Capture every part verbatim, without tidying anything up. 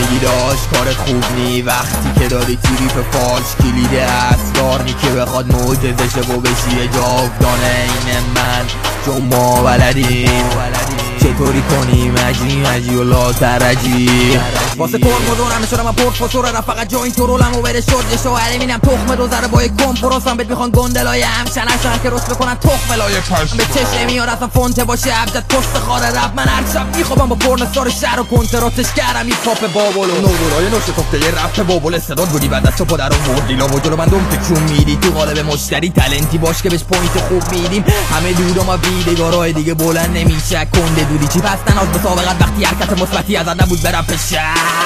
میگی داشت کارت خوب نی وقتی که داری تریپ فالش کلید اسرار نی که بخواد معجزه شه و بشی جاودانه این من چون ما بلدیم چطوری کنیم عجی عجی و لاترجی واسه ترمز و نمیشورم من پرفسور فقط جا این تو رولم و بره شد شوهره مینم تخم دو ذره با یک کنفرانسم بهت میخوان گندلای همشن اصلا که رست بکنن تخم لایه پشت به چشم میاد اصلا فونته باشه عبدت پست خاره رب من هر شب میخوابم با پرنستار شهر و کنتراتش کردم این پاپ بابولو نورای نوش تفته یه رفت بابول استعداد بودی بعد از چپا در اون مردی لا و جلو بندم تکون میدی تو قالب مشتری تلنتی باش که بهش پوینت خوب میدیم همه دودم و بیدگارای دیگه بلند نمیشه کنده دودی چی بستن از به سابقت وقتی حرکت مثبتی ازت نبود برم پشه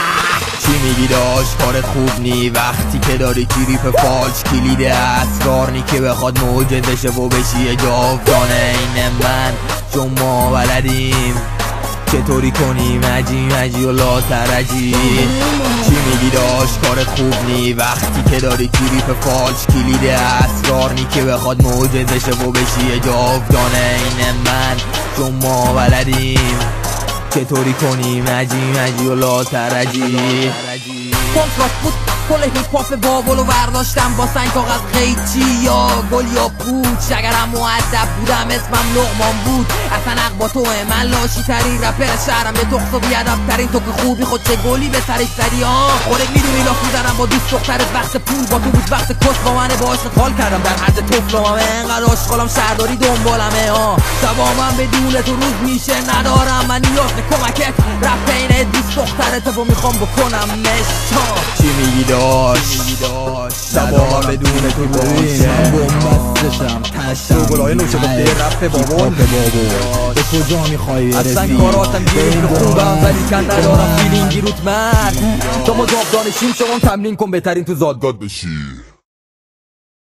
چی میگی داشت کارت خوب نی وقتی که داری تریپ فالش کلید اسرار نی که بخواد معجزه شه و بشی جاودانه این من چون ما بلدیم چطوری کنیم عجی عجی و لاترجی چی میگی داشت کارت خوب نی وقتی که داری تریپ فالش کلید اسرار نی که بخواد معجزه شه و بشی جاودانه این من چون ما بلدیم چطوری کنیم عجی عجی و لاترجی کنترات بود کل هیپ هاپ بابولو برداشتم با سنگ کاغذ قیچی یا گل یا پوچ اگرم مؤدب بودم اسمم لقمان بود اصلا حق با توه من لاشی ترین رپر شهرم به تخص و بیادب ترین تو که خوبی خود چه گلی به سرش زدی ها خودت میدونی لاف میزنم با دوست دخترت وقت پول با تو بود وقت کس با من باعث حال کردم در حد طفلمم انقدر عاشقالم شهرداری دنبالمه ها دوامم بدون تو روز میشه ندارم من نیاز به کمکت رپ اینه دوست دخترت و میخوام بکنم مشتا چی میگی داشت دوام بدون تو باشم بومبستشم تشم گلای نوشه گفته رپ بابون به کجا میخوایی برسی اصلا کاراتم گیریم به خوبم ولی کن ندارم فیلینگی روت مرد تو مجاب دانشیم شما تمرین کن بهترین تو زادگاد بشی